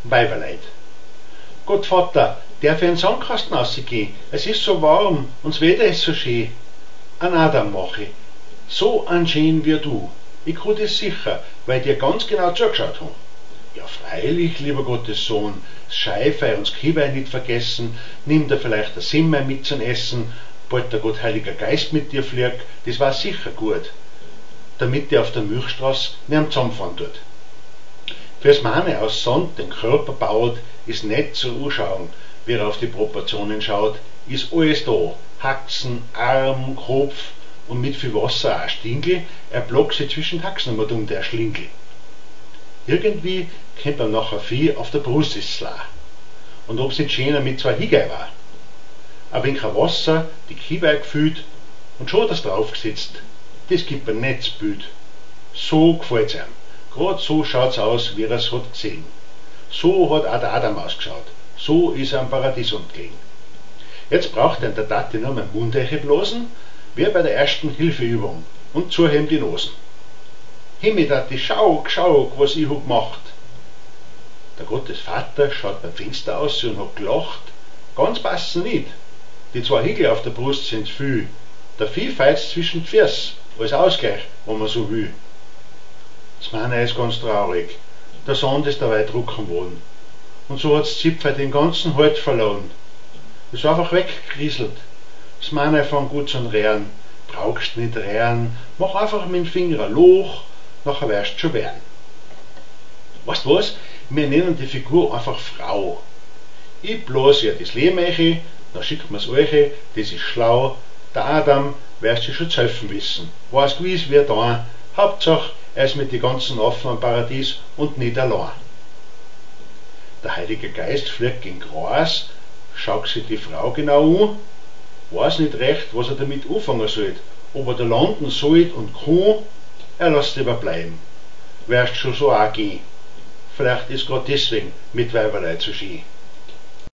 Weiberleid. Gott Vater, darf ich in den Sandkasten rausgehen? Es ist so warm und das Wetter ist so schön. An Adam mache ich. So anschön wie du. Ich kann das sicher, weil ich dir ganz genau zugeschaut habe. Ja, freilich, lieber Gottes Sohn, das Scheifei und das Kiebein nicht vergessen, nimm dir vielleicht das Simmei mit zum Essen, bald der Gott Heiliger Geist mit dir fliegt, das war sicher gut, damit der auf der Milchstraße nicht zusammenfahren tut. Fürs Manne aus Sand den Körper baut, ist nicht zu anschauen, wie er auf die Proportionen schaut, ist alles da, Haxen, Arm, Kopf und mit viel Wasser auch ein Stingel, er blockt sich zwischen Haxen einmal um der Schlingel. Irgendwie kommt er nachher viel auf der Brust ist es auch. Und ob's nicht schöner mit zwei Higei war. Ein wenig Wasser, die Kiebein gefüllt und schon das draufgesetzt, das gibt ein Netzbild. So gefällt's ihm. Gerade so schaut's aus, wie er es hat gesehen. So hat auch der Adam ausgeschaut. So ist er am Paradies gelegen. Jetzt braucht er in der Tati nur mein Mundeiche blasen, wie bei der ersten Hilfeübung und zuheben die Nosen. Himmel, Tati, schau, was ich hab gemacht. Der Gottes Vater schaut beim Fenster aus und hat gelacht. Ganz passen nicht. Die zwei Hügel auf der Brust sind viel. Der Vieh feizt zwischen die Füße, als Ausgleich, wenn man so will. Das Manne ist ganz traurig. Der Sand ist dabei drucken worden. Und so hat's Zipfel den ganzen Halt verloren. Ist einfach weggerieselt. Das Manne fängt gut zu rehren. Brauchst nicht rehren. Mach einfach mit dem Finger ein Loch, nachher wirst du schon werden. Weißt du was? Wir nennen die Figur einfach Frau. Ich blase ihr das Lehmeiche, dann schickt mir's euch, das ist schlau. Der Adam wirst du schon zu helfen wissen. Weiß gewiss wie da. Hauptsache, er ist mit den ganzen Affen am Paradies und nicht allein. Der Heilige Geist fliegt gegen Gras, schaut sich die Frau genau an, weiß nicht recht, was er damit anfangen soll. Ob er da landen soll und kann, er lässt lieber bleiben. Wirst schon so auch gehen. Vielleicht ist gerade deswegen mit Weiberleid so schön.